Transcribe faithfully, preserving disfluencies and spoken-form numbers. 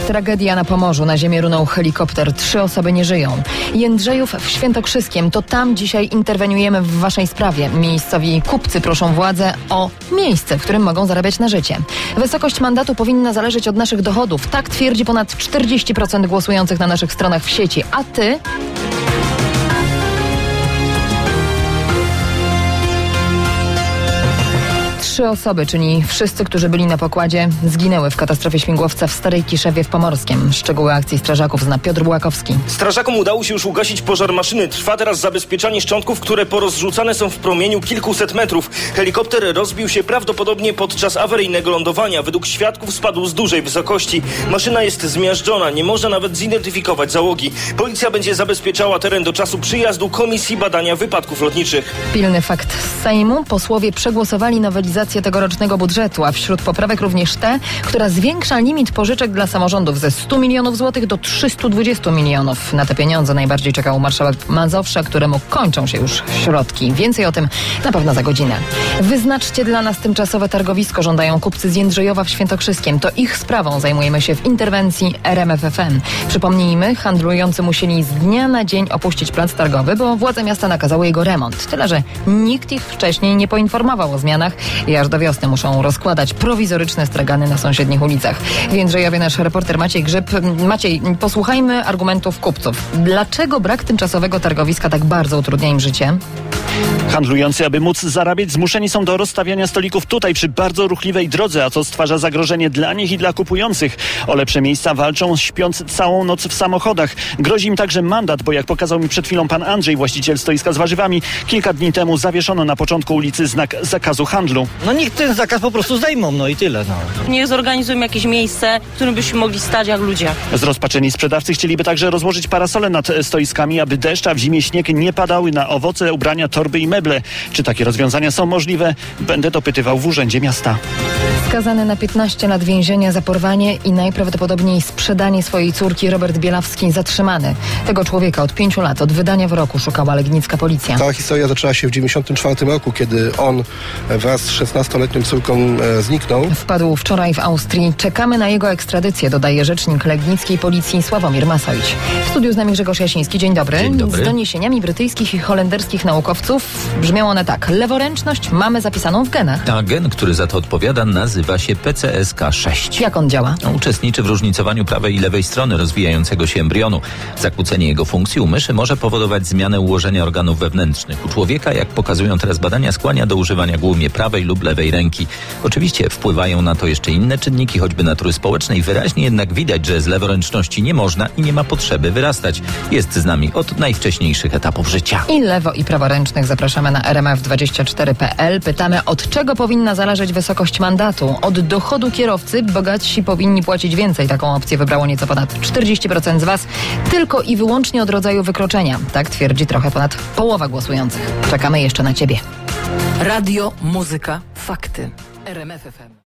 Tragedia na Pomorzu. Na ziemię runął helikopter. Trzy osoby nie żyją. Jędrzejów w Świętokrzyskiem. To tam dzisiaj interweniujemy w waszej sprawie. Miejscowi kupcy proszą władzę o miejsce, w którym mogą zarabiać na życie. Wysokość mandatu powinna zależeć od naszych dochodów. Tak twierdzi ponad czterdzieści procent głosujących na naszych stronach w sieci. A ty... Trzy osoby, czyli wszyscy, którzy byli na pokładzie, zginęły w katastrofie śmigłowca w Starej Kiszewie w Pomorskiem. Szczegóły akcji strażaków zna Piotr Błakowski. Strażakom udało się już ugasić pożar maszyny. Trwa teraz zabezpieczanie szczątków, które porozrzucane są w promieniu kilkuset metrów. Helikopter rozbił się prawdopodobnie podczas awaryjnego lądowania. Według świadków spadł z dużej wysokości. Maszyna jest zmiażdżona, nie można nawet zidentyfikować załogi. Policja będzie zabezpieczała teren do czasu przyjazdu Komisji Badania Wypadków Lotniczych. Pilny fakt z Sejmu. Posłowie przegłosowali nowelizację tegorocznego budżetu, a wśród poprawek również te, która zwiększa limit pożyczek dla samorządów ze stu milionów złotych do trzystu dwudziestu milionów. Na te pieniądze najbardziej czekał marszałek Mazowsza, któremu kończą się już środki. Więcej o tym na pewno za godzinę. Wyznaczcie dla nas tymczasowe targowisko, żądają kupcy z Jędrzejowa w Świętokrzyskiem. To ich sprawą zajmujemy się w interwencji R M F F M. Przypomnijmy, handlujący musieli z dnia na dzień opuścić plac targowy, bo władze miasta nakazały jego remont. Tyle, że nikt ich wcześniej nie poinformował o zmianach i aż do wiosny muszą rozkładać prowizoryczne stragany na sąsiednich ulicach. W Jędrzejowie nasz reporter Maciej Grzyb. Maciej, posłuchajmy argumentów kupców. Dlaczego brak tymczasowego targowiska tak bardzo utrudnia im życie? Handlujący, aby móc zarabiać, zmuszeni są do rozstawiania stolików tutaj przy bardzo ruchliwej drodze, a co stwarza zagrożenie dla nich i dla kupujących. O lepsze miejsca walczą, śpiąc całą noc w samochodach. Grozi im także mandat, bo jak pokazał mi przed chwilą pan Andrzej, właściciel stoiska z warzywami, kilka dni temu zawieszono na początku ulicy znak zakazu handlu. No niech ten zakaz po prostu zdejmą, no i tyle. No. Niech zorganizują jakieś miejsce, w którym byśmy mogli stać jak ludzie. Zrozpaczeni sprzedawcy chcieliby także rozłożyć parasole nad stoiskami, aby deszcz, a w zimie śnieg nie padały na owoce, ubrania, torby i meble. Czy takie rozwiązania są możliwe? Będę dopytywał w Urzędzie Miasta. Skazany na piętnaście lat więzienia za porwanie i najprawdopodobniej sprzedanie swojej córki Robert Bielawski zatrzymany. Tego człowieka od pięciu lat, od wydania wyroku szukała legnicka policja. Cała historia zaczęła się w dziewięćdziesiątym czwartym roku, kiedy on wraz z szesnastoletnią córką e, zniknął. Wpadł wczoraj w Austrii. Czekamy na jego ekstradycję, dodaje rzecznik legnickiej policji Sławomir Masojć. W studiu z nami Grzegorz Jasiński. Dzień dobry. Dzień dobry. Z doniesieniami brytyjskich i holenderskich naukowców brzmią one tak. Leworęczność mamy zapisaną w genach. A gen, który za to odpowiada, nazywa się P C S K sześć. Jak on działa? Uczestniczy w różnicowaniu prawej i lewej strony rozwijającego się embrionu. Zakłócenie jego funkcji u myszy może powodować zmianę ułożenia organów wewnętrznych. U człowieka, jak pokazują teraz badania, skłania do używania głównie prawej lub lewej ręki. Oczywiście wpływają na to jeszcze inne czynniki, choćby natury społecznej. Wyraźnie jednak widać, że z leworęczności nie można i nie ma potrzeby wyrastać. Jest z nami od najwcześniejszych etapów życia. I lewo i praworęcznych zapraszamy na R M F dwadzieścia cztery kropka P L. Pytamy, od czego powinna zależeć wysokość mandatu? Od dochodu kierowcy. Bogatsi powinni płacić więcej. Taką opcję wybrało nieco ponad czterdzieści procent z was. Tylko i wyłącznie od rodzaju wykroczenia. Tak twierdzi trochę ponad połowa głosujących. Czekamy jeszcze na ciebie. Radio, muzyka, fakty. R M F F M.